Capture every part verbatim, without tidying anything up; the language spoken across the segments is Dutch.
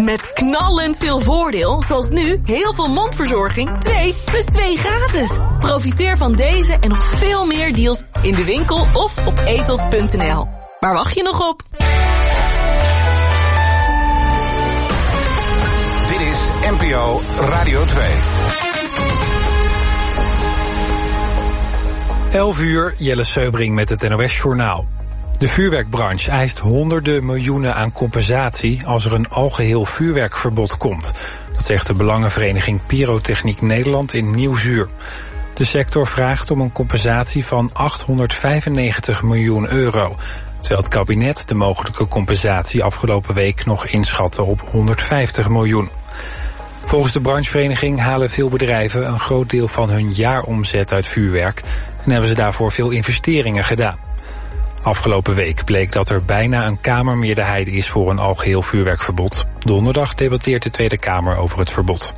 Met knallend veel voordeel, zoals nu heel veel mondverzorging, twee plus twee gratis. Profiteer van deze en nog veel meer deals in de winkel of op etos punt n l. Waar wacht je nog op? Dit is N P O Radio twee. elf uur, Jelle Seubring met het N O S-journaal. De vuurwerkbranche eist honderden miljoenen aan compensatie als er een algeheel vuurwerkverbod komt. Dat zegt de Belangenvereniging Pyrotechniek Nederland in Nieuwsuur. De sector vraagt om een compensatie van achthonderdvijfennegentig miljoen euro. Terwijl het kabinet de mogelijke compensatie afgelopen week nog inschatte op honderdvijftig miljoen. Volgens de branchevereniging halen veel bedrijven een groot deel van hun jaaromzet uit vuurwerk en hebben ze daarvoor veel investeringen gedaan. Afgelopen week bleek dat er bijna een kamermeerderheid is voor een algeheel vuurwerkverbod. Donderdag debatteert de Tweede Kamer over het verbod.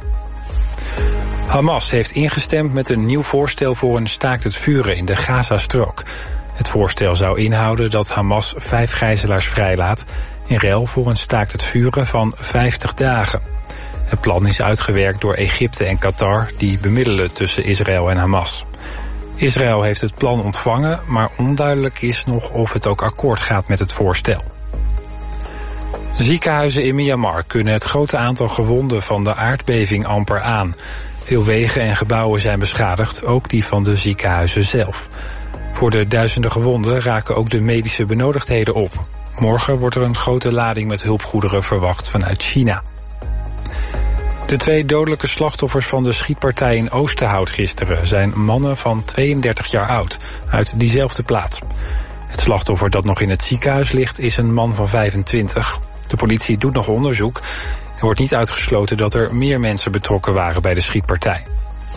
Hamas heeft ingestemd met een nieuw voorstel voor een staakt het vuren in de Gazastrook. Het voorstel zou inhouden dat Hamas vijf gijzelaars vrijlaat in ruil voor een staakt het vuren van vijftig dagen. Het plan is uitgewerkt door Egypte en Qatar, die bemiddelen tussen Israël en Hamas. Israël heeft het plan ontvangen, maar onduidelijk is nog of het ook akkoord gaat met het voorstel. Ziekenhuizen in Myanmar kunnen het grote aantal gewonden van de aardbeving amper aan. Veel wegen en gebouwen zijn beschadigd, ook die van de ziekenhuizen zelf. Voor de duizenden gewonden raken ook de medische benodigdheden op. Morgen wordt er een grote lading met hulpgoederen verwacht vanuit China. De twee dodelijke slachtoffers van de schietpartij in Oosterhout gisteren zijn mannen van tweeëndertig jaar oud, uit diezelfde plaats. Het slachtoffer dat nog in het ziekenhuis ligt is een man van vijfentwintig. De politie doet nog onderzoek. Er wordt niet uitgesloten dat er meer mensen betrokken waren bij de schietpartij.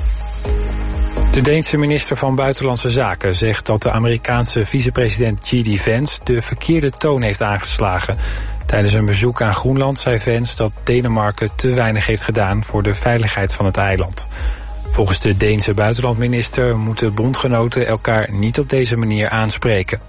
De Deense minister van Buitenlandse Zaken zegt dat de Amerikaanse vicepresident J D Vance de verkeerde toon heeft aangeslagen. Tijdens een bezoek aan Groenland zei Vance dat Denemarken te weinig heeft gedaan voor de veiligheid van het eiland. Volgens de Deense buitenlandminister moeten bondgenoten elkaar niet op deze manier aanspreken.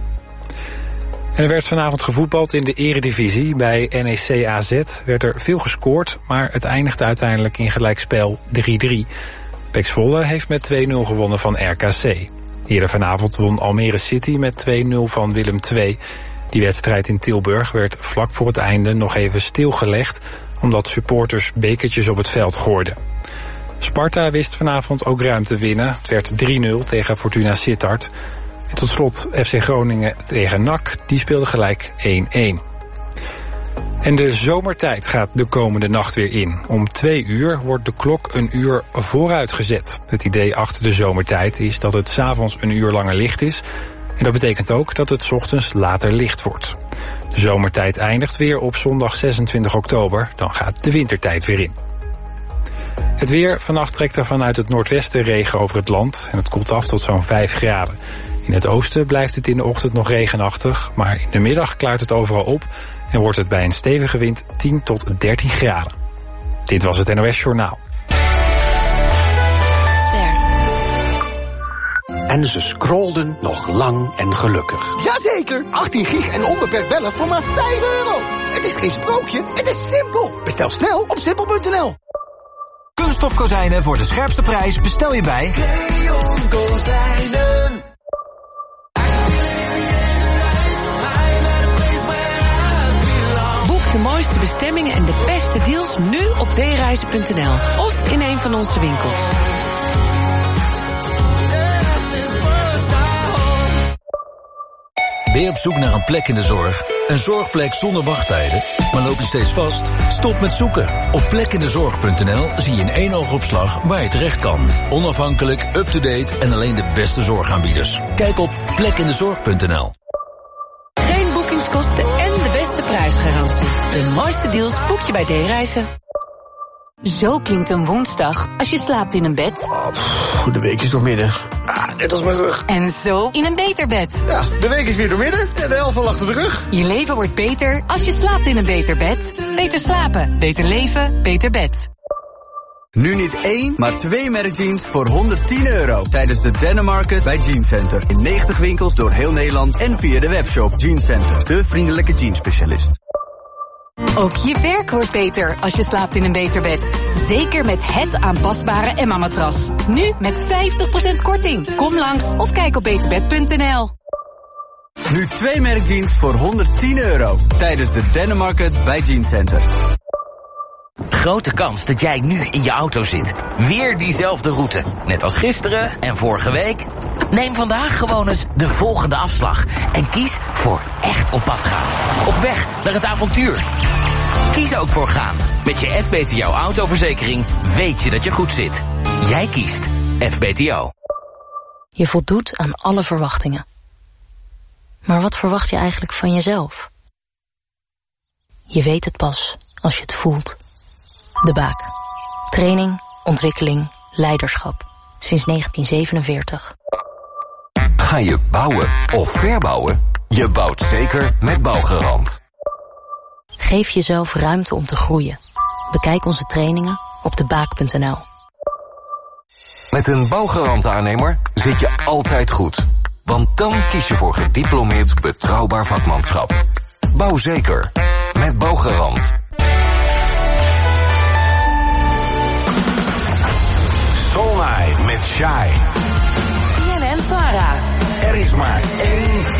En er werd vanavond gevoetbald in de eredivisie. Bij N E C A Z werd er veel gescoord, maar het eindigde uiteindelijk in gelijkspel drie drie. Pek Zwolle heeft met twee nul gewonnen van R K C. Eerder vanavond won Almere City met twee nul van Willem twee. Die wedstrijd in Tilburg werd vlak voor het einde nog even stilgelegd, omdat supporters bekertjes op het veld gooiden. Sparta wist vanavond ook ruim te winnen. Het werd drie nul tegen Fortuna Sittard. En tot slot F C Groningen tegen N A C, die speelde gelijk één één. En de zomertijd gaat de komende nacht weer in. Om twee uur wordt de klok een uur vooruitgezet. Het idee achter de zomertijd is dat het 's avonds een uur langer licht is. En dat betekent ook dat het 's ochtends later licht wordt. De zomertijd eindigt weer op zondag zesentwintig oktober. Dan gaat de wintertijd weer in. Het weer. Vannacht trekt er vanuit het noordwesten regen over het land. En het koelt af tot zo'n vijf graden. In het oosten blijft het in de ochtend nog regenachtig. Maar in de middag klaart het overal op. En wordt het bij een stevige wind tien tot dertien graden. Dit was het N O S Journaal. En ze scrollden nog lang en gelukkig. Jazeker, achttien gig en onbeperkt bellen voor maar vijf euro. Het is geen sprookje, het is simpel. Bestel snel op simpel punt n l. Kunststof kozijnen voor de scherpste prijs bestel je bij Creon Kozijnen. Boek de mooiste bestemmingen en de beste deals nu op d reizen punt n l of in een van onze winkels. Ben je op zoek naar een plek in de zorg? Een zorgplek zonder wachttijden? Maar loop je steeds vast? Stop met zoeken. Op plekindezorg punt n l zie je in één oogopslag waar je terecht kan. Onafhankelijk, up-to-date en alleen de beste zorgaanbieders. Kijk op plekindezorg punt n l. Geen boekingskosten en de beste prijsgarantie. De mooiste deals boek je bij D-Reizen. Zo klinkt een woensdag als je slaapt in een bed. Oh, pff, de week is doormidden. Ah, net als mijn rug. En zo in een beter bed. Ja, de week is weer doormidden en de helft al achter de rug. Je leven wordt beter als je slaapt in een beter bed. Beter slapen, beter leven, beter bed. Nu niet één, maar twee merkjeans voor honderdtien euro. Tijdens de Dennemarket bij Jeans Center. In negentig winkels door heel Nederland en via de webshop Jeans Center. De vriendelijke jeansspecialist. Ook je werk wordt beter als je slaapt in een beter bed. Zeker met het aanpasbare Emma-matras. Nu met vijftig procent korting. Kom langs of kijk op beterbed punt n l. Nu twee merkjeans voor honderdtien euro. Tijdens de Dennenmarket bij Jeans Center. Grote kans dat jij nu in je auto zit. Weer diezelfde route. Net als gisteren en vorige week. Neem vandaag gewoon eens de volgende afslag. En kies voor echt op pad gaan. Op weg naar het avontuur. Kies ook voor gaan. Met je F B T O autoverzekering weet je dat je goed zit. Jij kiest F B T O. Je voldoet aan alle verwachtingen. Maar wat verwacht je eigenlijk van jezelf? Je weet het pas als je het voelt. De Baak. Training, ontwikkeling, leiderschap. Sinds negentien zevenenveertig. Ga je bouwen of verbouwen? Je bouwt zeker met Bouwgarant. Geef jezelf ruimte om te groeien. Bekijk onze trainingen op de baak punt n l. Met een Bouwgarant-aannemer zit je altijd goed. Want dan kies je voor gediplomeerd betrouwbaar vakmanschap. Bouw zeker met Bouwgarant. Soul Night met Shai. B N N Vara. Er is maar één.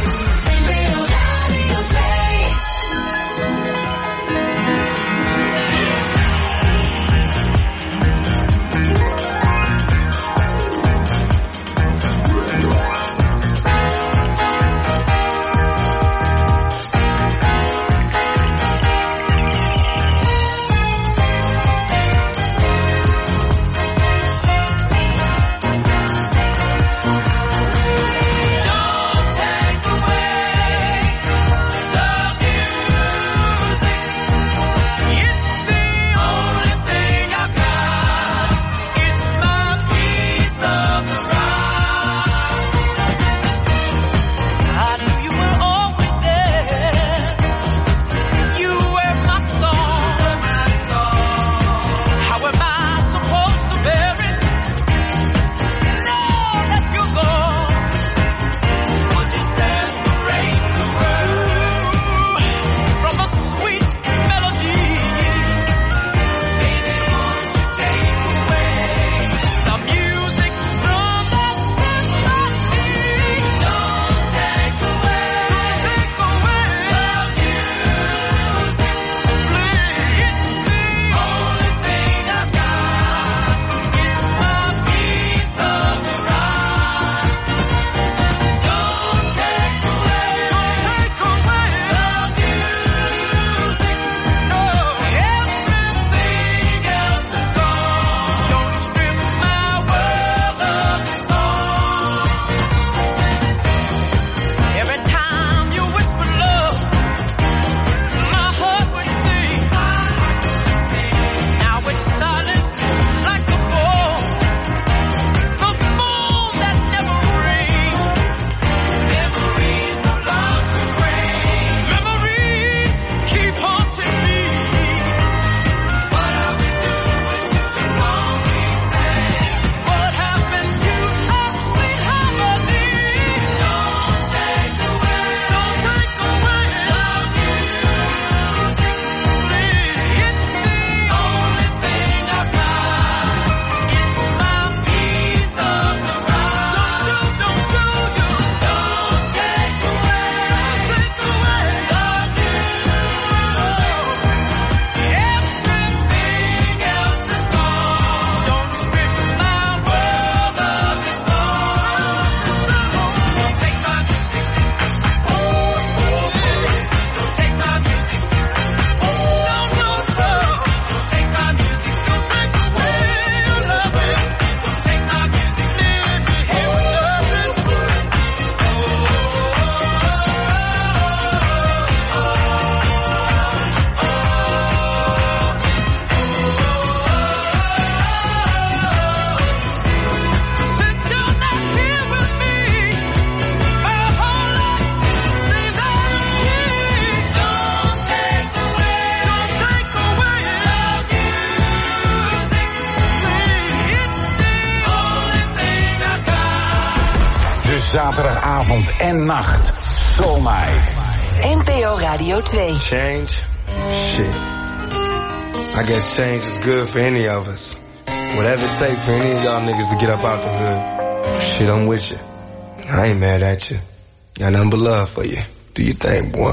Zaterdagavond en nacht. Soul Night. N P O Radio twee. Change Shit. I guess change is good for any of us. Whatever it takes for any of y'all niggas to get up out the hood. Shit, I'm with you. I ain't mad at you. Got nothing but love for you. Do your thing, boy.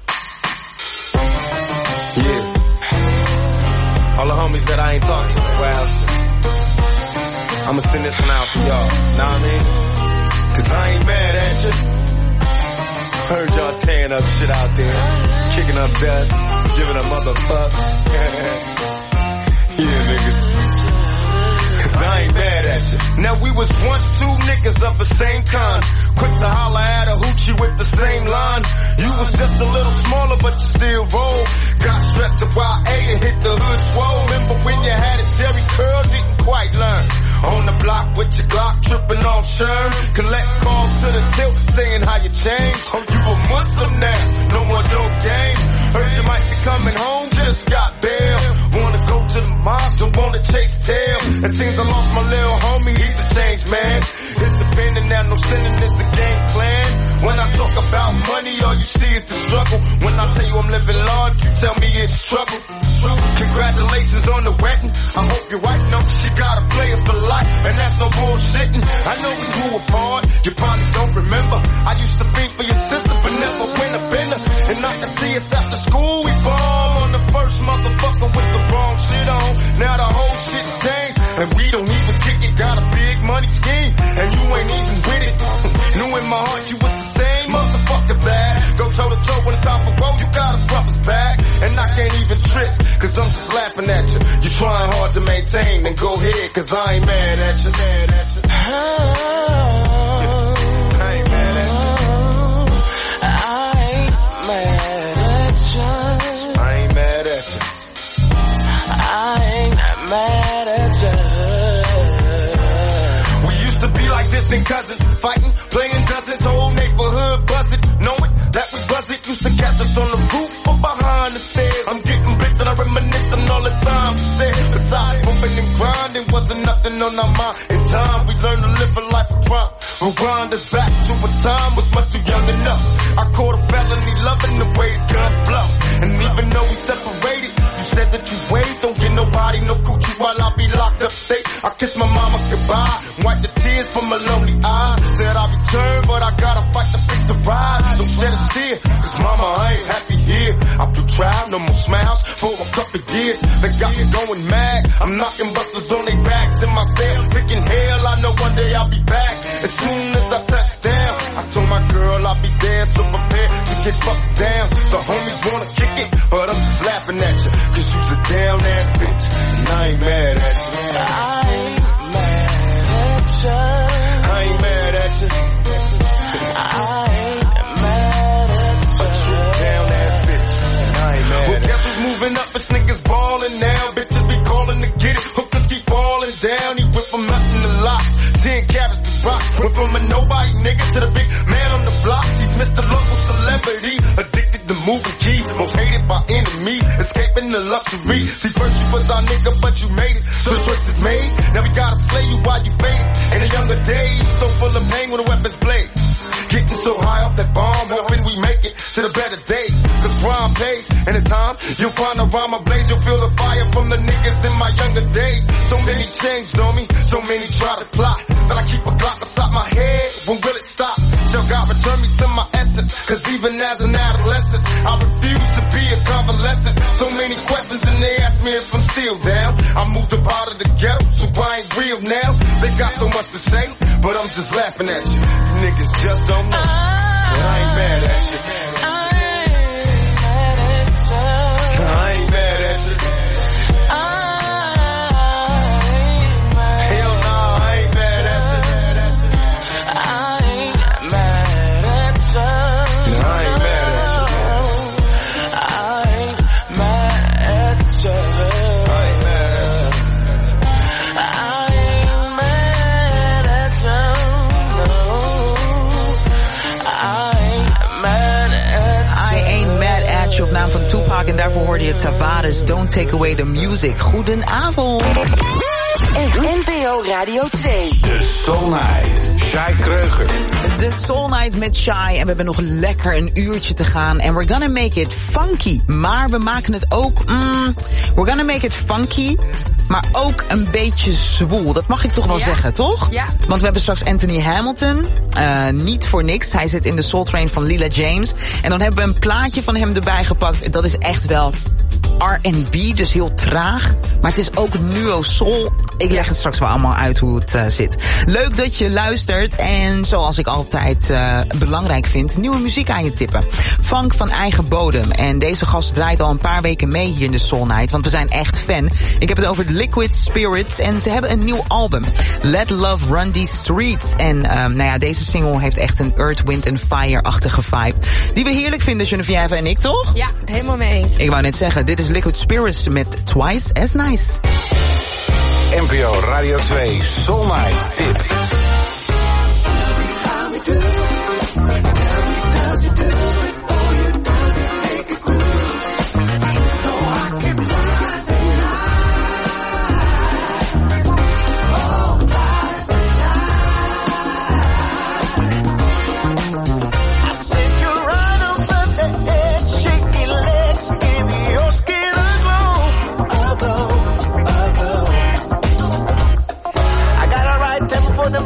Yeah. All the homies that I ain't talked to in a while. I'ma send this one out for y'all. Know what I mean? Cause I ain't mad at you. Heard y'all tearing up shit out there. Kicking up dust. Giving a motherfuck. Yeah, niggas. Cause I ain't mad at you. Now we was once two niggas of the same kind. Quick to holler at a hoochie with the same line. You was just a little smaller, but you still roll. Got stressed to Y A and hit the hood swole. Remember when you had a Jerry curl, didn't quite learn. On the block with your Glock, tripping off Sherm. Collect calls to the tilt, saying how you changed. Oh, you a Muslim now, no more dope game. Heard you might be coming home, just got bail. Wanna go to the mosque, don't wanna chase tail. It seems I lost my little homie, he's a changed man. Hit the pen and now no sinning is the game plan. When I talk about money, all you see is the struggle. When I tell you I'm living large, you tell me it's trouble. Congratulations on the wedding. I hope your wife knows she got a player for life, and that's no bullshitting. I know we grew apart, you probably don't remember. I used to think for your sister, but never went a bender. And I can see us after school, we bomb on the first motherfucker with the wrong shit on. Now the whole shit's changed, and we don't even kick it. Got a big money scheme, and you ain't even with it. Knew in my heart you was the same motherfucker bad. Go toe to toe when it's time for road, you got a brother's back. And I can't even trip, cause I'm just laughing at you. You trying hard to maintain, then go ahead, cause I ain't mad at you. Mad at you. I ain't mad at you. I ain't mad at you. I ain't mad at you. I ain't mad at you. We used to be like distant cousins, fighting, playing dozens, whole neighborhood buzzing, knowing that we wasn't used to catch us on the roof or behind the stairs. I'm getting bricks and I'm reminiscing all the time we said. Besides bumping and grinding, wasn't nothing on our mind. In time, we learned to live a life of crime. Rewind us back to a time was much too young enough. I caught a felony loving the way guns blow. And even though we separated, you said that you wait, don't get nobody no coochie while I be locked up safe. I kissed my mama goodbye, wipe the tears from my lonely eyes. Said I'll return, but I gotta fight to fix the ride. Don't shed a tear, cause mama, I ain't happy here. I've been tried, no more smiles for a couple years. They got me going mad, I'm knocking busters on their backs in my cell, thinking hell, I know one day I'll be back. As soon as I touch down, I told my girl I'll be there to prepare to get fucked down. The homies wanna kick it, but I'm just laughing at you, cause you's a down ass bitch, and I ain't mad at you. I ain't mad at you. I ain't mad at you. I ain't mad at you. But you a down ass bitch, and I ain't mad well, at you. Well, guess who's moving up, it's niggas ballin' now. Bitches be calling to get it, hookers keep falling down. He went from nothing to lots, ten carats to rock. Went from a nobody nigga to the big man on the block. He's Mister Local Celebrity, addicted to moving key, most hated by enemies, escaping the luxury. See, first you was our nigga, but you made it, so the choice is made. Now we gotta slay you while you faded. In the younger days, so full of pain with a weapon's blade. Getting so high off that bomb, hoping we make it to the better days. Cause crime pays, and in time, you'll find a rhyme ablaze. You'll feel the fire from the niggas in my younger days. So many changed on me, so many try to plot. That I keep a Glock beside my head, when will it stop? Shall God return me to my essence? Cause even as an adolescent, I refuse to be a convalescent. So many questions and they ask me if I'm still down. I moved up out of the ghetto, so I ain't real now. They got so much to say, but I'm just laughing at you. You niggas just don't know. But I ain't mad at you. I ain't mad at you. I ain't mad at you. Hell nah, I ain't mad at you. I ain't mad at you. No, I ain't mad at you. I ain't mad at you. I ain't mad at you. I ain't mad at you. No. I ain't mad at you. I ain't mad at you op naam van Tupac en daarvoor hoorde je Tavares, Don't Take Away the Music. Goedenavond. En N P O Radio twee. De Soul Night. Shai Kreuger. De Soul Night met Shai. En we hebben nog lekker een uurtje te gaan. En we're gonna make it funky. Maar we maken het ook... Mm, we're gonna make it funky... maar ook een beetje zwoel. Dat mag ik toch wel ja. zeggen, toch? Ja. Want we hebben straks Anthony Hamilton. Uh, niet voor niks. Hij zit in de Soul Train van Lila James. En dan hebben we een plaatje van hem erbij gepakt. Dat is echt wel R en B, dus heel traag. Maar het is ook nuo soul. Ik leg het straks wel allemaal uit hoe het uh, zit. Leuk dat je luistert. En zoals ik altijd uh, belangrijk vind, nieuwe muziek aan je tippen. Funk van eigen bodem. En deze gast draait al een paar weken mee hier in de Soul Night. Want we zijn echt fan. Ik heb het over de Liquid Spirits. En ze hebben een nieuw album. Let Love Run These Streets. En uh, nou ja, deze single heeft echt een Earth, Wind and Fire-achtige vibe. Die we heerlijk vinden, Geneviève en ik, toch? Ja, helemaal mee eens. Ik wou net zeggen, dit is Liquid Spirits met Twice as Nice. N P O Radio twee Soul Night tip. For the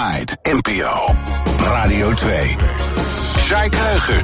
Night, N P O Radio twee. Sjaak Kreuger.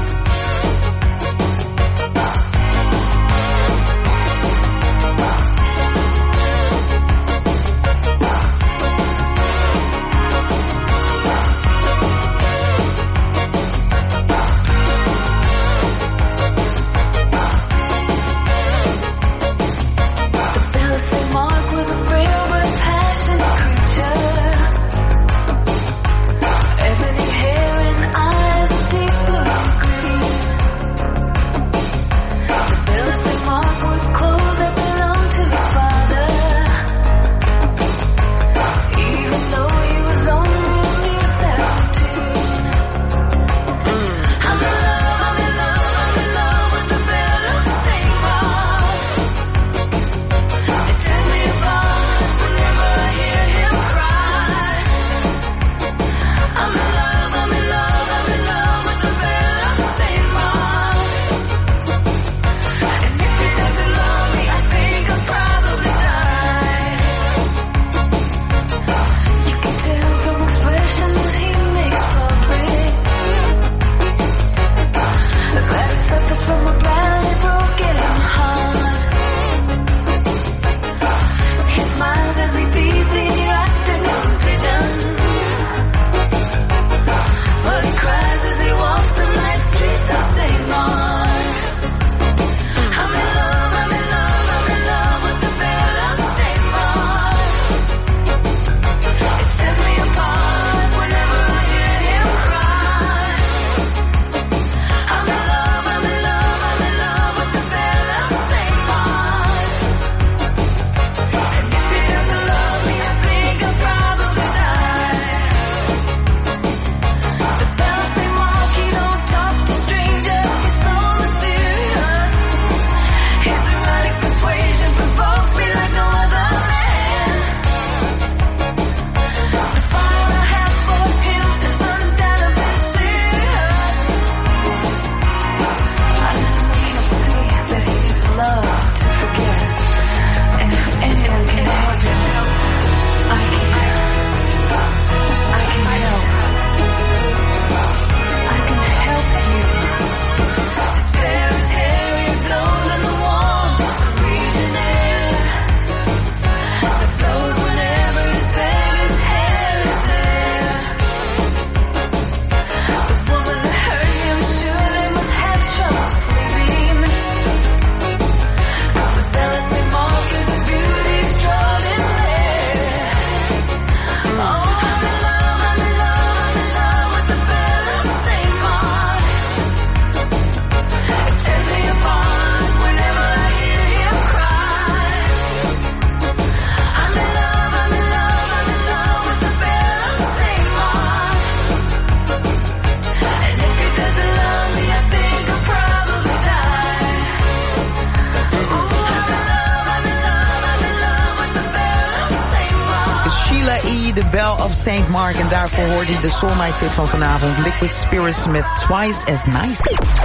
Saint Mark en daarvoor hoorde je de Soul Night tip van vanavond. Liquid Spirits met Twice as Nice.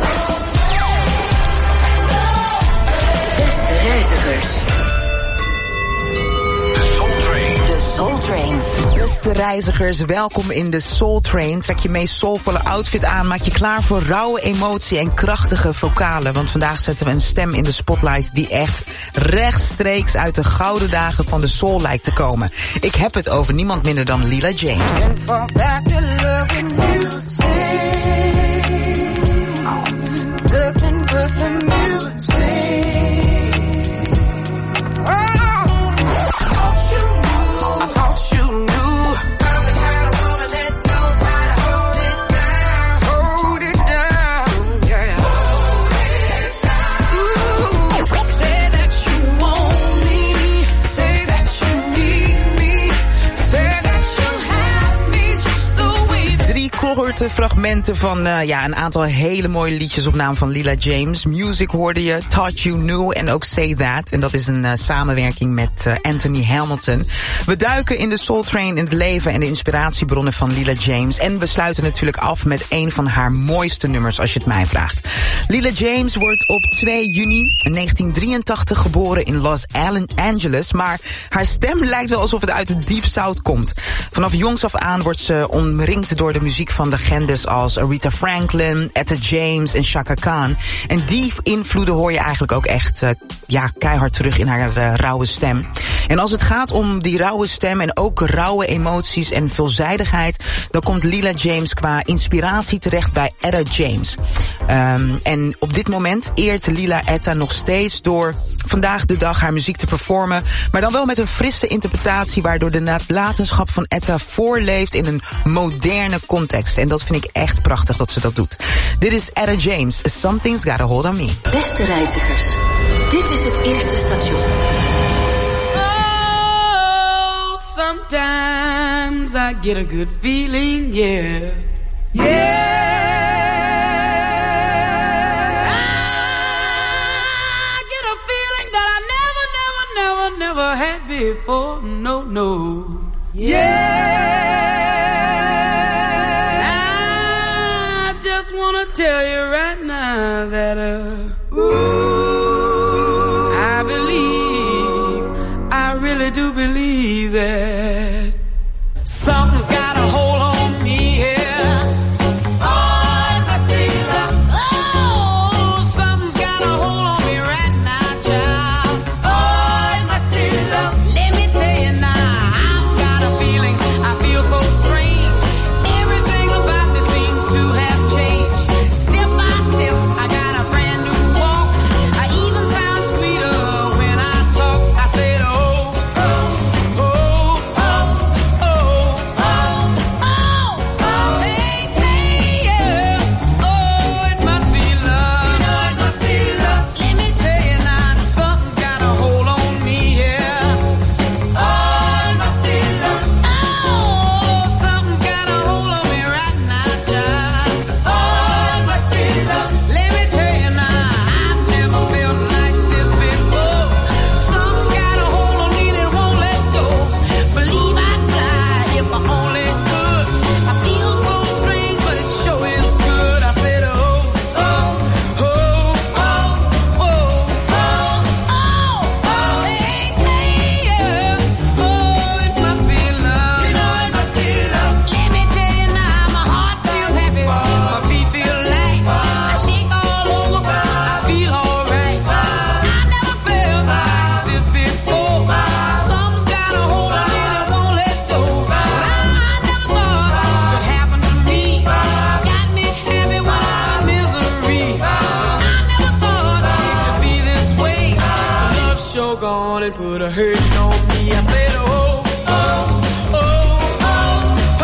Beste reizigers. De Soul Train. De Soul Train. Beste reizigers, welkom in de Soul Train. Trek je meest soulvolle outfit aan, maak je klaar voor rauwe emotie en krachtige vocalen. Want vandaag zetten we een stem in de spotlight die echt rechtstreeks uit de gouden dagen van de soul lijkt te komen. Ik heb het over niemand minder dan Lila James. The way korte fragmenten van uh, ja, een aantal hele mooie liedjes op naam van Lila James. Music hoorde je, Thought You Knew en ook Say That. En dat is een uh, samenwerking met uh, Anthony Hamilton. We duiken in de Soul Train in het leven en de inspiratiebronnen van Lila James. En we sluiten natuurlijk af met een van haar mooiste nummers, als je het mij vraagt. Lila James wordt op twee juni negentien drieëntachtig geboren in Los Angeles. Maar haar stem lijkt wel alsof het uit het Deep South komt. Vanaf jongs af aan wordt ze omringd door de muziek van legendes als Aretha Franklin, Etta James en Chaka Khan. En die invloeden hoor je eigenlijk ook echt uh, ja, keihard terug in haar uh, rauwe stem. En als het gaat om die rauwe stem en ook rauwe emoties en veelzijdigheid, dan komt Lila James qua inspiratie terecht bij Etta James. Um, en op dit moment eert Lila Etta nog steeds door vandaag de dag haar muziek te performen, maar dan wel met een frisse interpretatie waardoor de nalatenschap van Etta voorleeft in een moderne context. En dat vind ik echt prachtig dat ze dat doet. Dit is Etta James, Something's Got a Hold on Me. Beste reizigers, dit is het eerste station. Oh, sometimes I get a good feeling, yeah. Yeah. I get a feeling that I never, never, never, never had before, no, no. Yeah. I tell you right now that uh, ooh, I believe, I really do believe that something's got a hold on me here. Oh, it must be love. Oh, something's got a hold on me right now, child. Oh, it must be love. Let me tell you now, I've got a feeling, I feel so strange. Everything about me seems to have changed. I got a brand new walk. I even sound sweeter when I talk. I said, oh, oh, oh, oh, oh, oh, oh, oh, hey, hey, yeah. Oh, it must be love. You know it must be love. Let me tell you now, something's got a hold on me, yeah. Oh, it must be love. Oh, something's got a hold on me right now, child. Oh, it must be love. Let me tell you now, I've never felt like this before. Something's got a hold on me that won't let go. Believe I'd fly if I only could. I feel so strange, but it sure is good. I said, oh, oh, oh, oh, oh, oh, oh, oh, hey, hey, yeah. Oh, it must be love. You know it must be love. Let me tell you now, my heart feels happy, my feet feel light. I shake all over, I feel alright. I never felt like this before. Something's got a hold on me that won't let go. But I never thought it could happen to me. Got me happy when I'm in misery. I never thought it could be this way. Love sure gone and put a hurting on me. I said, oh, oh, oh, oh, oh,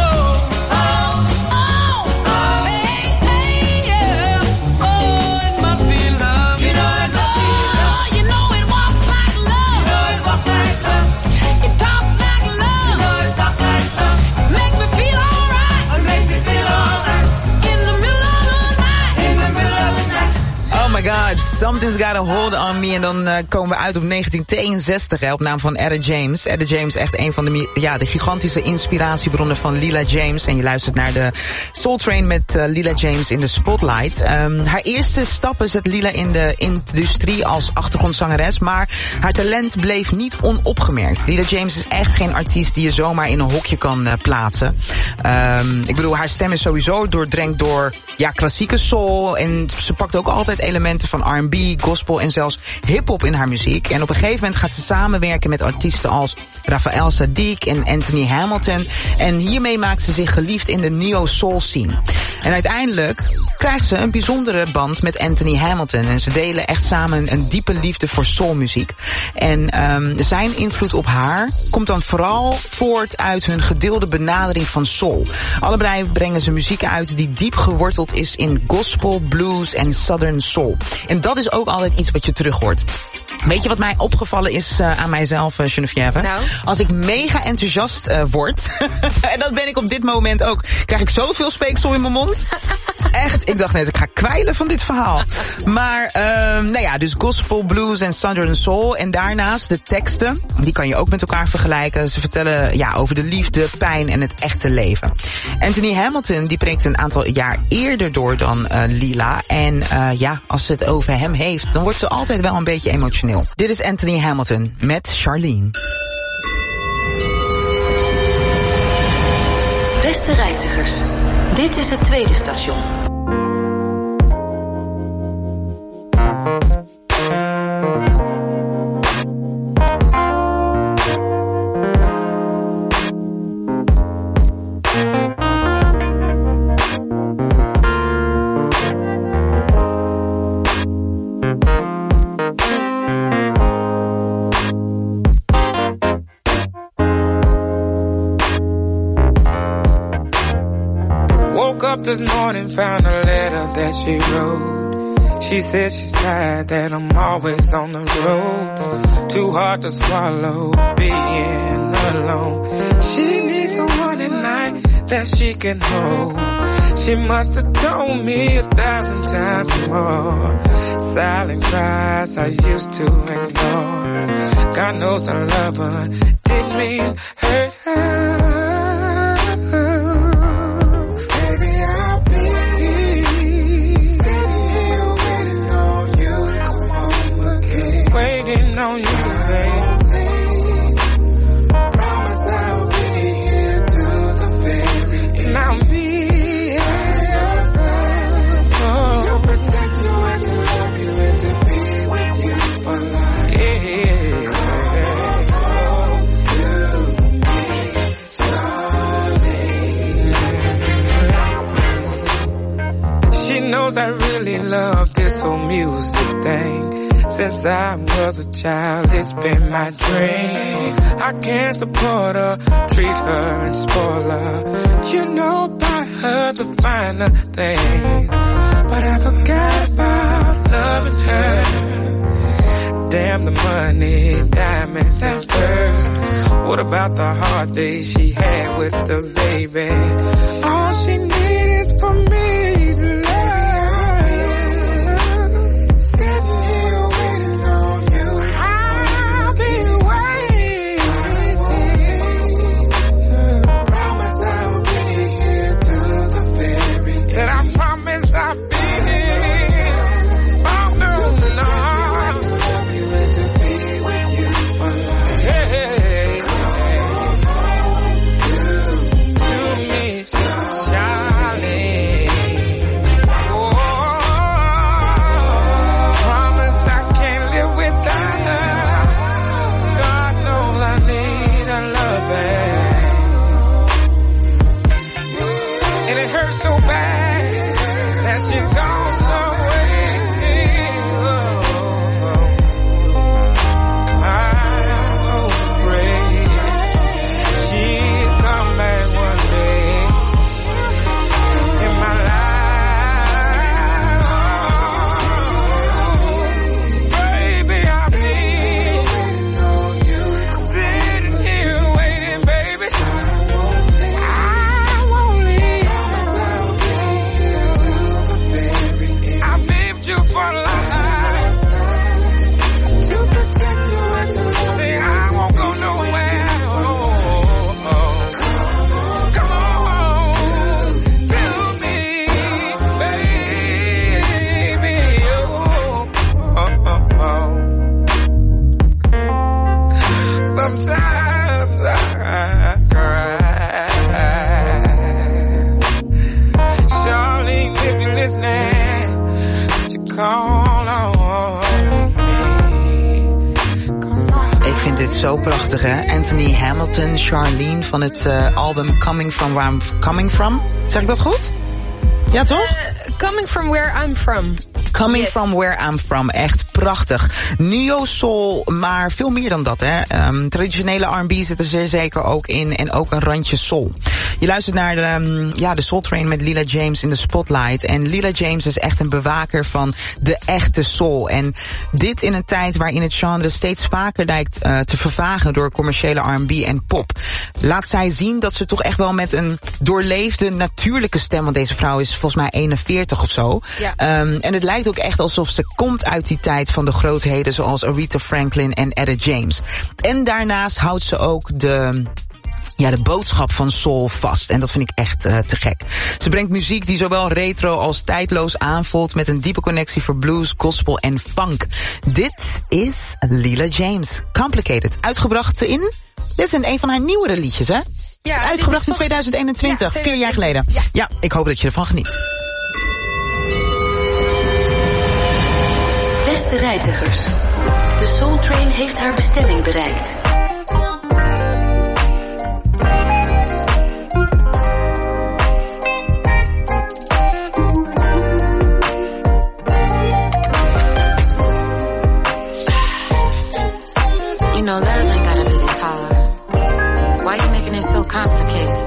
oh, oh, oh, hey, hey, yeah. Oh, it must be love. You know it must be love. You know it walks like love. You know it walks like love. It talks like love. You know it talks like love. Make me feel alright. It makes me feel alright. In the middle of the night. In the middle of the night. Oh my god, Something's Got a Hold on Me. En dan uh, komen we uit op negentien tweeënzestig, hè, op naam van Etta James. Etta James, echt een van de, ja, de gigantische inspiratiebronnen van Lila James. En je luistert naar de Soul Train met uh, Lila James in de spotlight. Um, haar eerste stappen zet Lila in de industrie als achtergrondzangeres, maar haar talent bleef niet onopgemerkt. Lila James is echt geen artiest die je zomaar in een hokje kan uh, plaatsen. Um, ik bedoel, haar stem is sowieso doordrenkt door ja, klassieke soul. En ze pakt ook altijd elementen van R en B, gospel en zelfs hip-hop in haar muziek. En op een gegeven moment gaat ze samenwerken met artiesten als Raphael Saadiq en Anthony Hamilton. En hiermee maakt ze zich geliefd in de neo-soul scene. En uiteindelijk krijgt ze een bijzondere band met Anthony Hamilton. En ze delen echt samen een diepe liefde voor soulmuziek. En um, zijn invloed op haar komt dan vooral voort uit hun gedeelde benadering van soul. Allebei brengen ze muziek uit die diep geworteld is in gospel, blues en southern soul. En dat is ook altijd iets wat je terug hoort. Weet je wat mij opgevallen is uh, aan mijzelf, uh, Geneviève? Nou? Als ik mega enthousiast uh, word, en dat ben ik op dit moment ook, krijg ik zoveel speeksel in mijn mond. Echt, ik dacht net, ik ga kwijlen van dit verhaal. Maar, uh, nou ja, dus gospel, blues en southern soul. En daarnaast de teksten, die kan je ook met elkaar vergelijken. Ze vertellen ja, over de liefde, pijn en het echte leven. Anthony Hamilton, die breekt een aantal jaar eerder door dan uh, Lila. En uh, ja, als ze het over hem heeft, dan wordt ze altijd wel een beetje emotioneel. Dit is Anthony Hamilton met Charlene. Beste reizigers, dit is het tweede station. This morning found a letter that she wrote. She said she's tired that I'm always on the road. Too hard to swallow being alone. She needs someone at night that she can hold. She must have told me a thousand times more. Silent cries I used to ignore. God knows I love her, didn't mean hurt her. On you, baby. Promise I'll be here to the very end. Now me and oh. To protect you and to love you and to be with you for life. Yeah. Oh, she knows I really love this whole music thing. Since I was a child, it's been my dream. I can't support her, treat her and spoil her. You know, buy her the finer things. But I forgot about loving her. Damn the money, diamonds and pearls. What about the hard days she had with the baby? All she needed for me to love. She's gone away. Oh, I'm afraid she'll come back one day in my life. Baby, I've been sitting here waiting, baby. I won't leave. You for life, to protect you and to love. Say I won't go nowhere. Oh, oh, oh. Come on, tell me, baby. Oh, oh, oh, oh. Sometimes I cry. Charlene, if you're listening, ik vind dit zo prachtig, hè? Anthony Hamilton, Charlene van het uh, album Coming From Where I'm Coming From. Zeg ik dat goed? Ja, toch? Uh, coming From Where I'm From. Coming Yes. From Where I'm From. Echt prachtig. Neo-soul, maar veel meer dan dat, hè. Um, traditionele R en B zit er zeer zeker ook in. En ook een randje soul. Je luistert naar de, um, ja, de Soul Train met Lila James in de Spotlight. En Lila James is echt een bewaker van de echte soul. En dit in een tijd waarin het genre steeds vaker lijkt uh, te vervagen door commerciële R en B en pop. Laat zij zien dat ze toch echt wel met een doorleefde, natuurlijke stem, want deze vrouw is volgens mij eenenveertig of zo. Ja. Um, en het lijkt ook echt alsof ze komt uit die tijd van de grootheden zoals Aretha Franklin en Etta James. En daarnaast houdt ze ook de... ja, de boodschap van soul vast. En dat vind ik echt uh, te gek. Ze brengt muziek die zowel retro als tijdloos aanvoelt met een diepe connectie voor blues, gospel en funk. Dit is Lila James. Complicated. Uitgebracht in... Dit is een van haar nieuwere liedjes, hè? Ja, uitgebracht in tweeduizend eenentwintig, ja, vier jaar geleden. Ja. ja, ik hoop dat je ervan geniet. Beste reizigers, de Soul Train heeft haar bestemming bereikt. You know, love ain't gotta be this hard. Why you making it so complicated?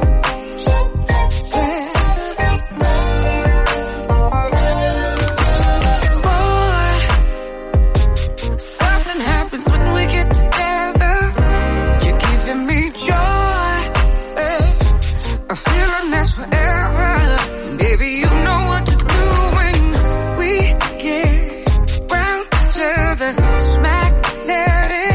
Boy, something happens when we get together. You're giving me joy, eh, a feeling that's forever. Baby, you know what to do when we get round each other. Smack that it.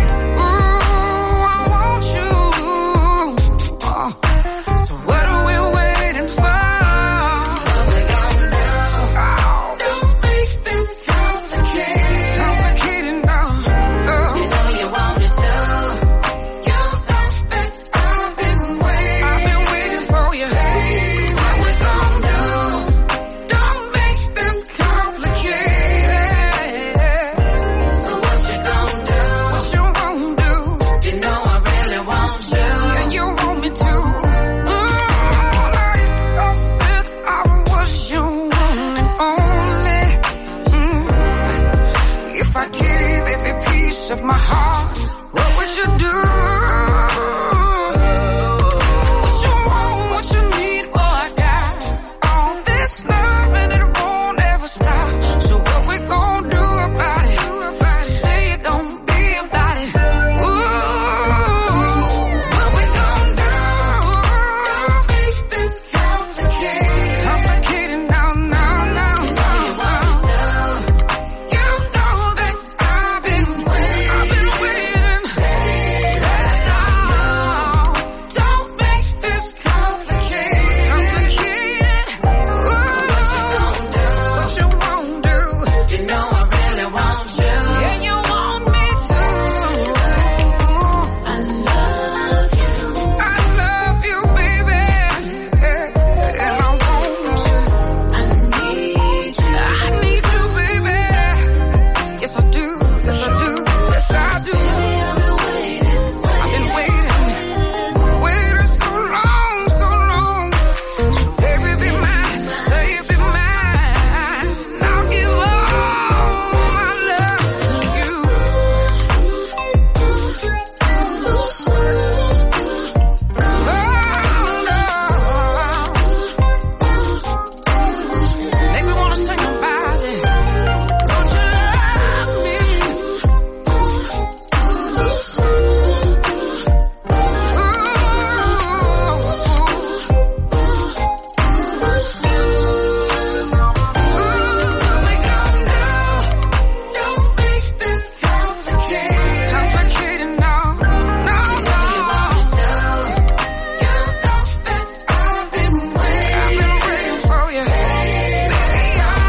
Of my heart, what would you do? What you want, what you need, boy, I got all this love and it won't ever stop. So what we gon' do about it? Say it gon' be about it. Ooh, what we gon' do? Don't make this complicated. Complicated now, now, now. You know you want it to. You know that I've been waiting. I've been waiting. Don't make this complicated. Complicated. Ooh, what you gon' do? What you won't do? You know I really want you. And you want me too. I love you. I love you, baby. And I want you. I need you. I need you, baby. Yes, I do. Yes, I do. Yes, I do. I've been waiting. I've been waiting. Waiting so long, so long. So baby, be mine. Say it, be mine. I'll give all my love to you. Make me wanna sing about it. Don't you love me? Don't make this complicated. Complicated now. No, no. You know that I've been waiting. I've been waiting for you. Baby,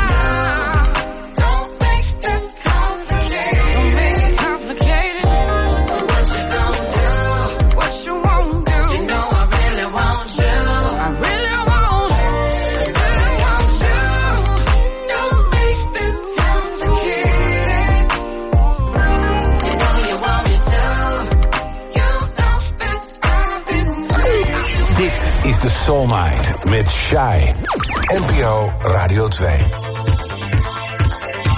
don't make this complicated. Don't make it complicated. What you gon' do? What you won't do? You know I really want you. I really want, I really want you. Don't make this complicated. You know you want me to. You know that I've been waiting. Dit is de Soul Night met Shy. N P O Radio twee.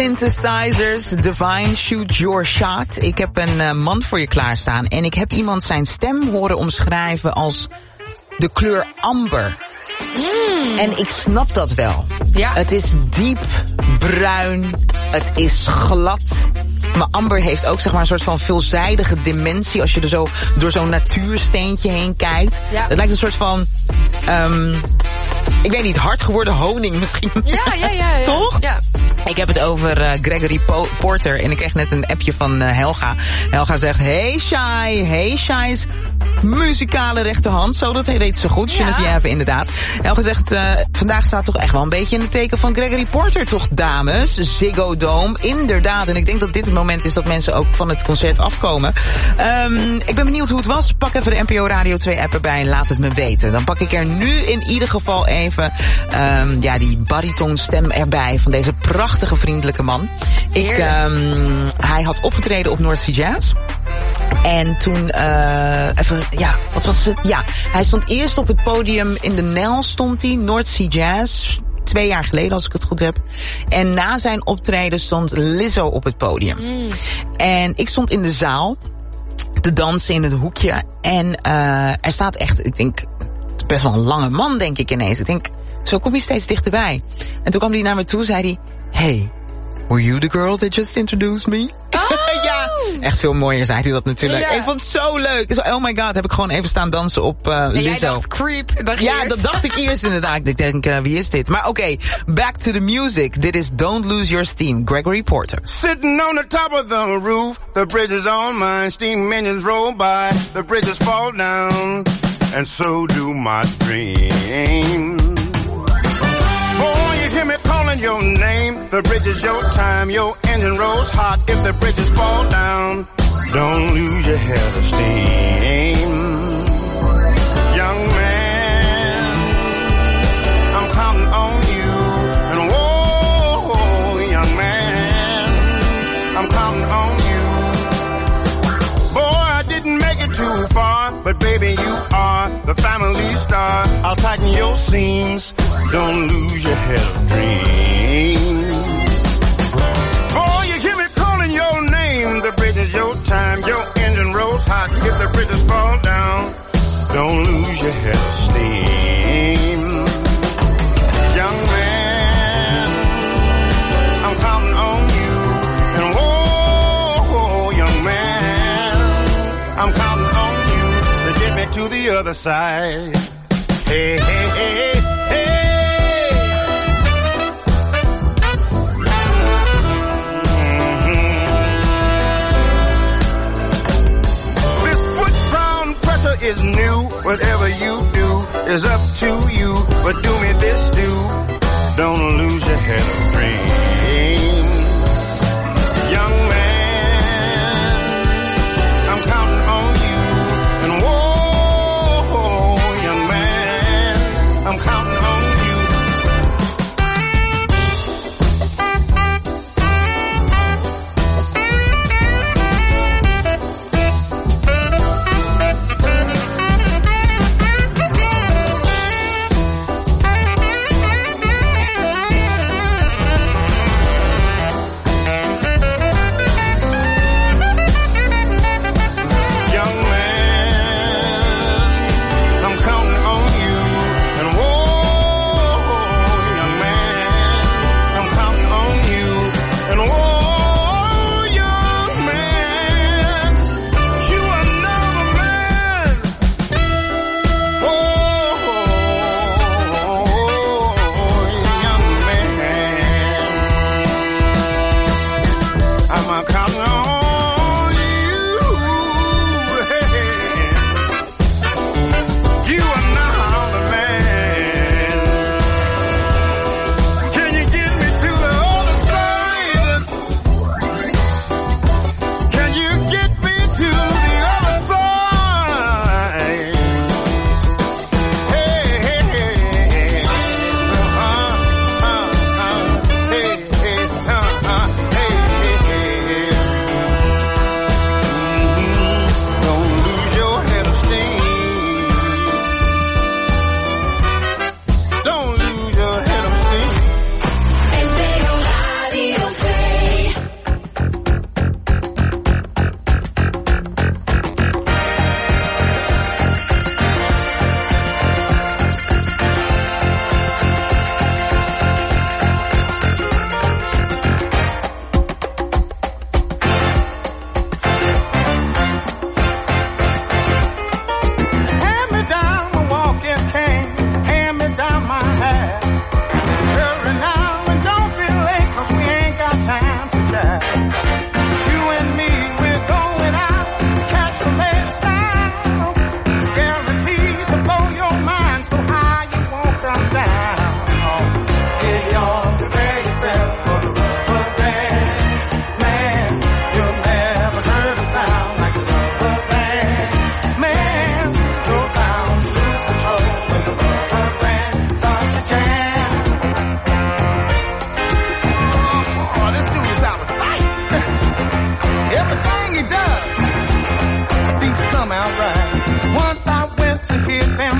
Synthesizers, Divine, Shoot Your Shot. Ik heb een uh, man voor je klaarstaan en ik heb iemand zijn stem horen omschrijven als de kleur amber. Mm. En ik snap dat wel. Ja. Het is diep bruin, het is glad. Maar amber heeft ook zeg maar een soort van veelzijdige dimensie als je er zo door zo'n natuursteentje heen kijkt. Ja. Het lijkt een soort van, um, ik weet niet, hard geworden honing misschien. Ja, ja, ja. ja. Toch? Ja. Ik heb het over uh, Gregory Po- Porter en ik kreeg net een appje van uh, Helga. Helga zegt, hey Shai, hey Shai's muzikale rechterhand. Zo, dat weet ze goed. Ja. Geneviève, inderdaad. Helga zegt, uh, vandaag staat toch echt wel een beetje in het teken van Gregory Porter, toch dames? Ziggo Dome, inderdaad. En ik denk dat dit het moment is dat mensen ook van het concert afkomen. Um, ik ben benieuwd hoe het was. Pak even de N P O Radio twee app erbij en laat het me weten. Dan pak ik er nu in ieder geval even um, ja, die baritonstem erbij van deze prachtige vriendelijke man. Ik, um, hij had opgetreden op North Sea Jazz. En toen, uh, even, ja, wat was het? Ja, hij stond eerst op het podium in de Nel, stond hij, North Sea Jazz. Twee jaar geleden, als ik het goed heb. En na zijn optreden stond Lizzo op het podium. Mm. En ik stond in de zaal te dansen in het hoekje. En uh, er staat echt, ik denk, best wel een lange man, denk ik ineens. Ik denk, zo kom je steeds dichterbij. En toen kwam hij naar me toe, zei hij, hey, were you the girl that just introduced me? Oh. Ja, echt veel mooier zei hij dat natuurlijk. Ja. Ik vond het zo leuk. Zo, oh my god, heb ik gewoon even staan dansen op uh, Lizzo. En jij dacht creep. Dacht ja, eerst. dat dacht ik eerst inderdaad. Ik denk, uh, wie is dit? Maar oké, okay, back to the music. Dit is Don't Lose Your Steam, Gregory Porter. Sitting on the top of the roof, the bridge is on mine, steam engines roll by, the bridges fall down, and so do my dreams. You hear me calling your name, the bridge is your time, your engine rolls hot if the bridges fall down. Don't lose your head of steam. Young man, I'm counting on you. And whoa, young man, I'm counting on you. Boy, I didn't make it too far, but baby, you are the family star. I'll tighten your seams. Don't lose your head of dreams. Boy, you hear me calling your name. The bridge is your time. Your engine rolls hot. If the bridges fall down, don't lose your head of steam. Young man, I'm counting on you. And whoa, young man, I'm counting on you to get me to the other side. Hey, hey, hey, hey. Is new, whatever you do is up to you, but do me this do, don't lose your head of dreams. Young man, I'm counting on you, and whoa, young man, I'm counting on you.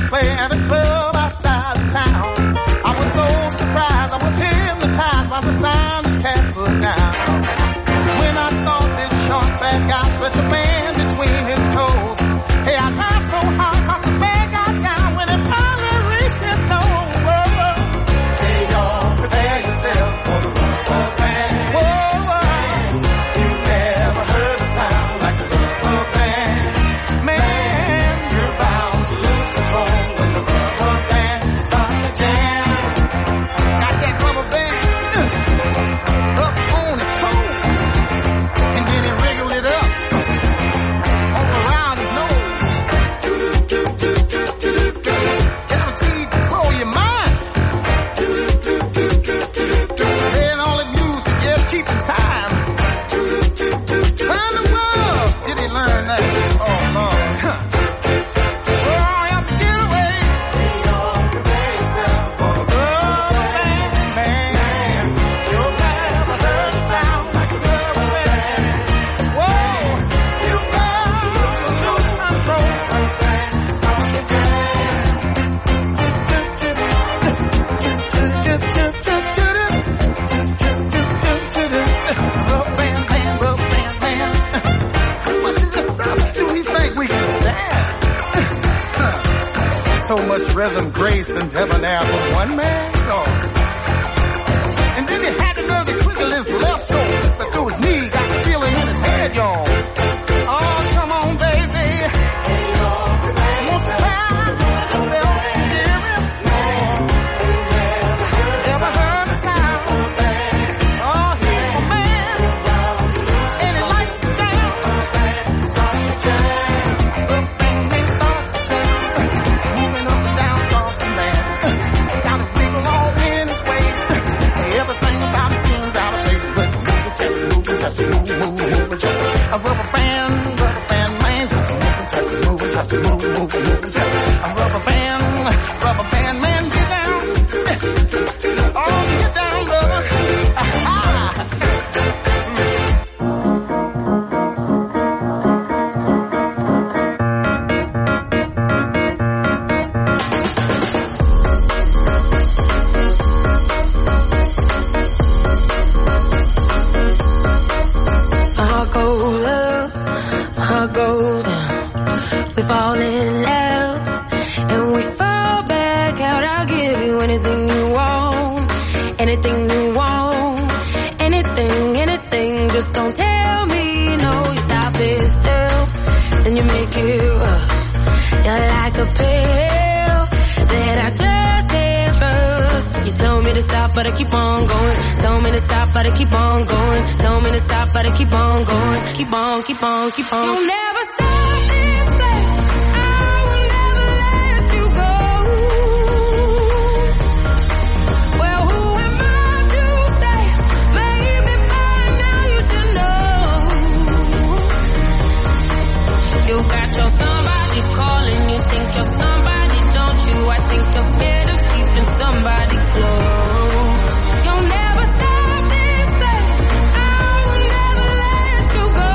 play at a club outside of town. I was so surprised, I was hypnotized by the sign this cat put down. When I saw this short fat guy stretch a band between his toes, hey, I laughed so hard cause the band got down when it finally reached his nose. Hey, y'all, prepare yourself for the rubber band. Whoa, whoa. You never heard a sound like a rubber band. Man, you're bound to lose control when the rubber band starts to jam. Got that rubber band uh, up on his toe, and then he wriggled it up all around his nose. Guaranteed to blow your mind. Then all it used to just keeping time. Find the world, did he learn that? Oh, Lord. Oh, I'm getting away. Prepare yourself for the rubber band, man. You'll never heard a sound like a rubber band. Whoa, you got to lose control. Start to jam. Rubber band, band, rubber band, band. Much of this stuff do we think we can stand? So much rhythm, grace, and debonair for one man? Oh. And then he had the nerve to twinkle his left toe, but through his knee, got the feeling in his head, y'all. Oh, come on, baby. Won't you find yourself, dearie? Ever heard a sound? Oh, he's a man, and he likes to jam. Starts to jam. Rubber band, man, starts to jam. Moving up and down across the land. Got a wiggle all in his waist. Everything about him seems out of place, but moving, just moving, just moving, moving, moving, just a rubber band, rubber band, man, just moving, just moving, just moving, moving, moving, just a rubber band, rubber band, man, get down. Oh, get down, brother. Ah-ha. My heart goes up, my heart goes down. We fall in love, and we fall back out. I'll give you anything you want, anything you want, anything, anything. Just don't tell me no. You stop it still, then you make it rush. You're like a pill that I just can't trust. You tell me to stop, but I keep on going. Tell me to stop, but I keep on going. Tell me to stop, but I keep on going. Keep on, keep on, keep on. You'll never stop this thing. I will never let you go. Well, who am I to say? Maybe by now you should know. You got your somebody calling. You think you're somebody, don't you? I think you're scared of keeping somebody close. You'll never stop this thing. I will never let you go.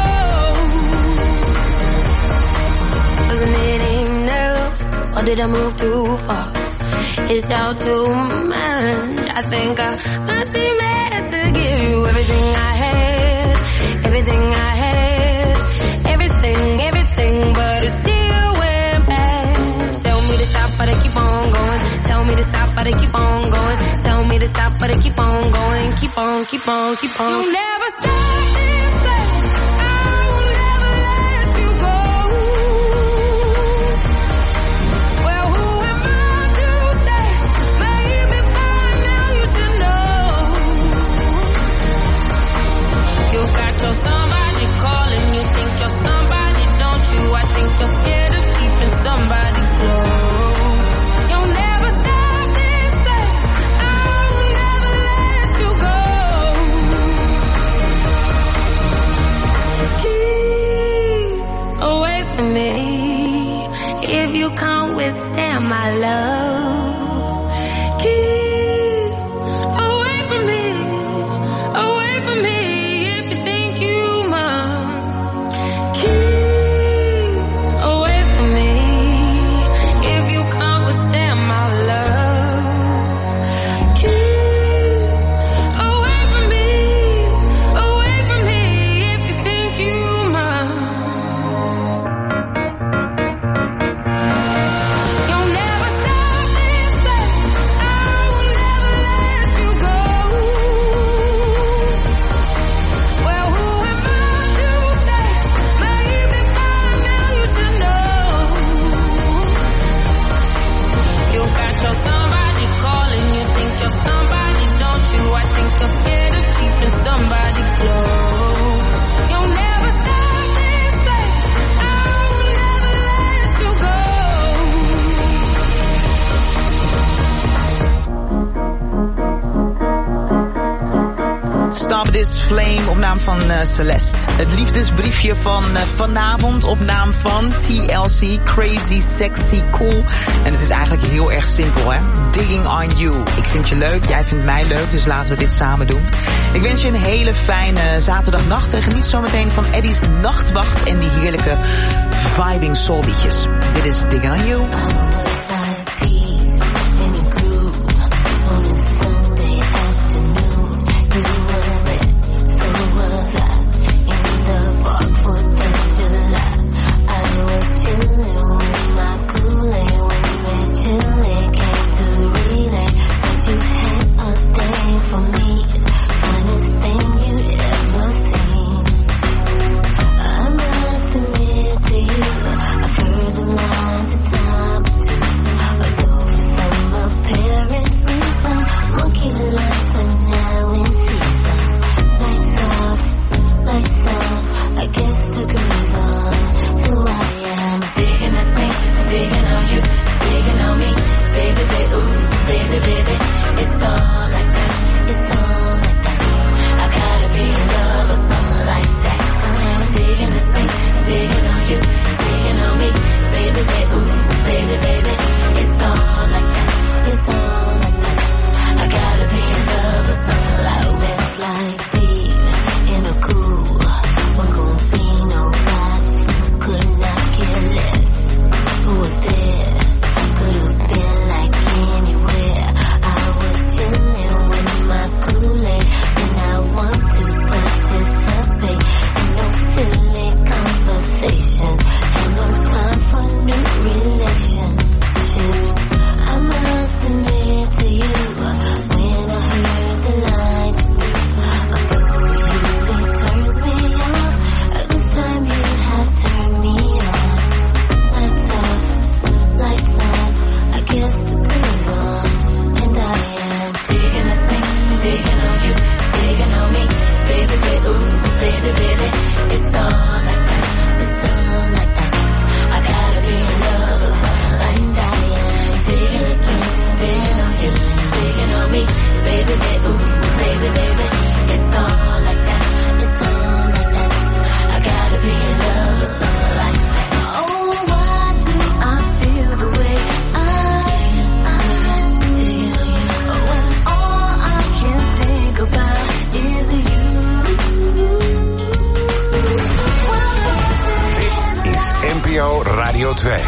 Wasn't it enough, or did I move too far? It's all too much. I think I must be mad to give you everything I had, everything I had, everything, everything, but it still went bad. Tell me to stop, but I keep on going. Tell me to stop, but I keep on going. Tell me to stop, but I keep on going. Keep on, keep on, keep on. You'll never stop this thing. I will never let you go. Well, who am I to say? Maybe by now you should know. You got your somebody calling. You think you're somebody, don't you? I think you're scared of keeping somebody close. You'll never stop this thing. I will never let you go. This Flame op naam van uh, Celeste. Het liefdesbriefje van uh, vanavond op naam van T L C, Crazy, Sexy, Cool. En het is eigenlijk heel erg simpel, hè. Digging on You. Ik vind je leuk, jij vindt mij leuk, dus laten we dit samen doen. Ik wens je een hele fijne zaterdagnacht en geniet zometeen van Eddie's Nachtwacht en die heerlijke vibing soulliedjes. Dit is Digging on You. Radio twee.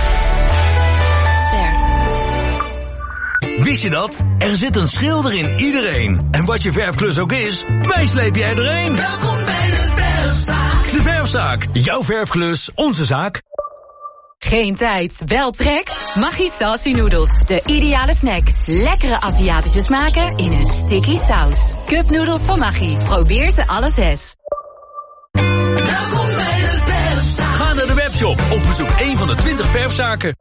Ster. Wist je dat? Er zit een schilder in iedereen. En wat je verfklus ook is, wij sleep jij erheen. Welkom bij de Verfzaak. De Verfzaak. Jouw verfklus, onze zaak. Geen tijd, wel trek? Maggi Saucy Noodles. De ideale snack. Lekkere Aziatische smaken in een sticky saus. Cup noodles van Maggi. Probeer ze alle zes. Welkom bij de Verfzaak. Ga naar de webshop of bezoek een van de twintig verfzaken.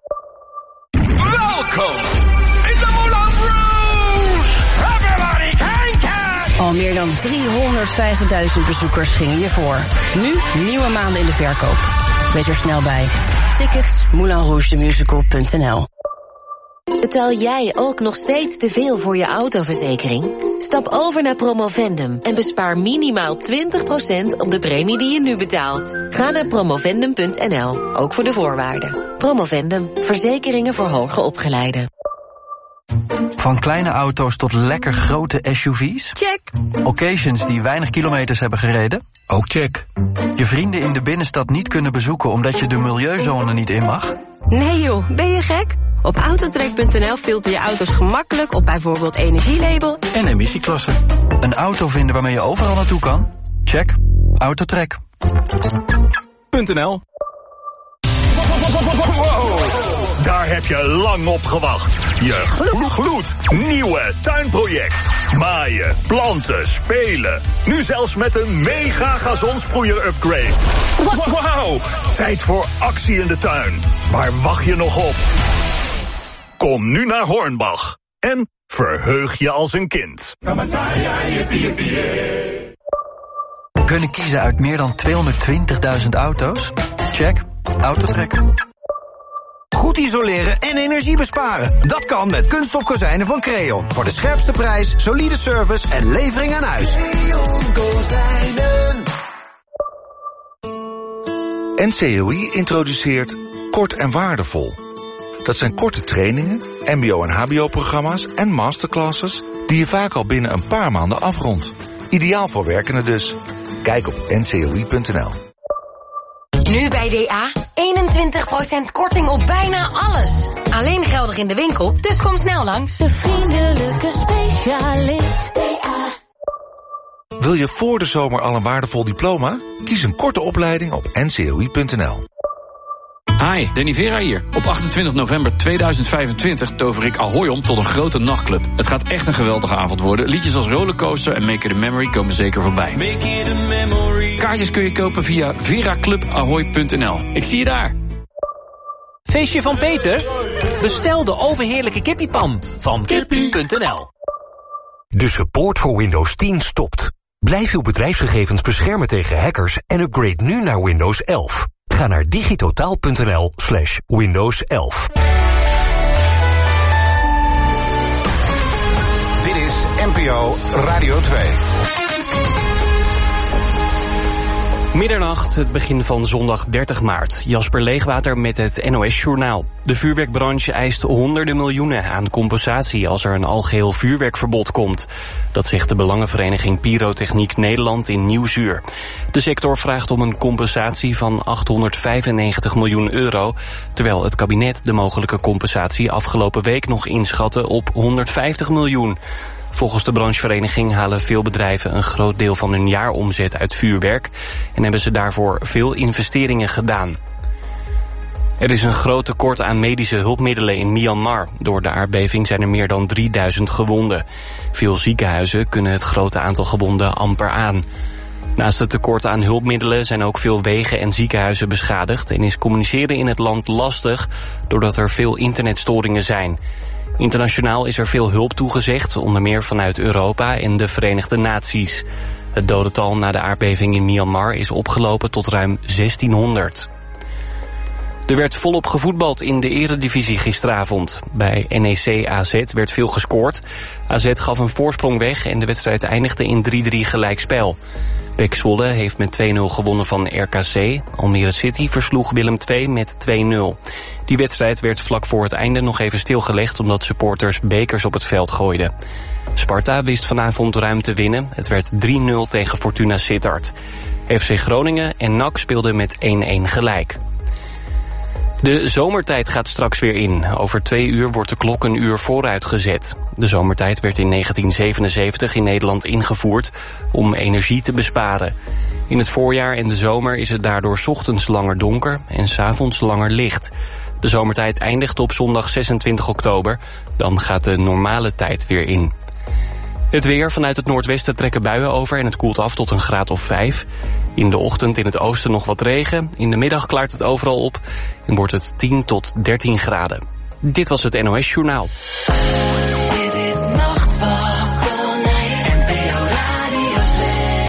Welkom in de Moulin Rouge. Everybody can can. Al meer dan driehonderdvijftigduizend bezoekers gingen hiervoor. Nu nieuwe maanden in de verkoop. Wees er snel bij. Tickets moulin rouge the musical punt n l. Betaal jij ook nog steeds te veel voor je autoverzekering? Stap over naar Promovendum en bespaar minimaal twintig procent op de premie die je nu betaalt. Ga naar promovendum punt n l, ook voor de voorwaarden. Promovendum, verzekeringen voor hoger opgeleiden. Van kleine auto's tot lekker grote S U V's? Check. Occasions die weinig kilometers hebben gereden? Ook check. Je vrienden in de binnenstad niet kunnen bezoeken omdat je de milieuzone niet in mag? Nee joh, ben je gek? Op autotrack punt n l filter je auto's gemakkelijk op bijvoorbeeld energielabel en emissieklasse. Een auto vinden waarmee je overal naartoe kan? Check. Autotrack. .nl. Wow, daar heb je lang op gewacht. Je glo- gloednieuwe tuinproject. Maaien, planten, spelen. Nu zelfs met een mega gazonsproeier upgrade. Wauw, tijd voor actie in de tuin. Waar wacht je nog op? Kom nu naar Hornbach en verheug je als een kind. Kunnen kiezen uit meer dan tweehonderdtwintigduizend auto's? Check. Autotrack. Goed isoleren en energie besparen. Dat kan met kunststof kozijnen van Creon. Voor de scherpste prijs, solide service en levering aan huis. Creon Kozijnen. N C O I introduceert Kort en Waardevol. Dat zijn korte trainingen, mbo- en hbo-programma's en masterclasses die je vaak al binnen een paar maanden afrondt. Ideaal voor werkenden dus. Kijk op n c o i punt n l. Nu bij D A, eenentwintig procent korting op bijna alles. Alleen geldig in de winkel, dus kom snel langs. De vriendelijke specialist D A. Wil je voor de zomer al een waardevol diploma? Kies een korte opleiding op n c o i punt n l. Hi, Danny Vera hier. Op achtentwintig november tweeduizend vijfentwintig tover ik Ahoy om tot een grote nachtclub. Het gaat echt een geweldige avond worden. Liedjes als Rollercoaster en Make It a Memory komen zeker voorbij. Make it a memory. Kaartjes kun je kopen via vera club ahoy punt n l. Ik zie je daar. Feestje van Peter? Bestel de overheerlijke kippiepan van kippie punt n l. De support voor Windows tien stopt. Blijf uw bedrijfsgegevens beschermen tegen hackers en upgrade nu naar Windows elf. Ga naar digitotaal punt n l slash Windows elf. Dit is N P O Radio twee. Middernacht, het begin van zondag dertig maart. Jasper Leegwater met het N O S-journaal. De vuurwerkbranche eist honderden miljoenen aan compensatie als er een algeheel vuurwerkverbod komt. Dat zegt de Belangenvereniging Pyrotechniek Nederland in Nieuwsuur. De sector vraagt om een compensatie van achthonderdvijfennegentig miljoen euro... terwijl het kabinet de mogelijke compensatie afgelopen week nog inschatte op honderdvijftig miljoen. Volgens de branchevereniging halen veel bedrijven een groot deel van hun jaaromzet uit vuurwerk en hebben ze daarvoor veel investeringen gedaan. Er is een groot tekort aan medische hulpmiddelen in Myanmar. Door de aardbeving zijn er meer dan drieduizend gewonden. Veel ziekenhuizen kunnen het grote aantal gewonden amper aan. Naast het tekort aan hulpmiddelen zijn ook veel wegen en ziekenhuizen beschadigd en is communiceren in het land lastig doordat er veel internetstoringen zijn. Internationaal is er veel hulp toegezegd, onder meer vanuit Europa en de Verenigde Naties. Het dodental na de aardbeving in Myanmar is opgelopen tot ruim zestienhonderd. Er werd volop gevoetbald in de eredivisie gisteravond. Bij N E C A Z werd veel gescoord. A Z gaf een voorsprong weg en de wedstrijd eindigde in drie drie gelijkspel. P E C Zwolle heeft met twee nul gewonnen van R K C. Almere City versloeg Willem twee met twee nul. Die wedstrijd werd vlak voor het einde nog even stilgelegd omdat supporters bekers op het veld gooiden. Sparta wist vanavond ruim te winnen. Het werd drie nul tegen Fortuna Sittard. F C Groningen en N A C speelden met één één gelijk. De zomertijd gaat straks weer in. Over twee uur wordt de klok een uur vooruit gezet. De zomertijd werd in negentien zevenenzeventig in Nederland ingevoerd om energie te besparen. In het voorjaar en de zomer is het daardoor 's ochtends langer donker en 's avonds langer licht. De zomertijd eindigt op zondag zesentwintig oktober. Dan gaat de normale tijd weer in. Het weer, vanuit het noordwesten trekken buien over en het koelt af tot een graad of vijf. In de ochtend in het oosten nog wat regen. In de middag klaart het overal op en wordt het tien tot dertien graden. Dit was het N O S Journaal.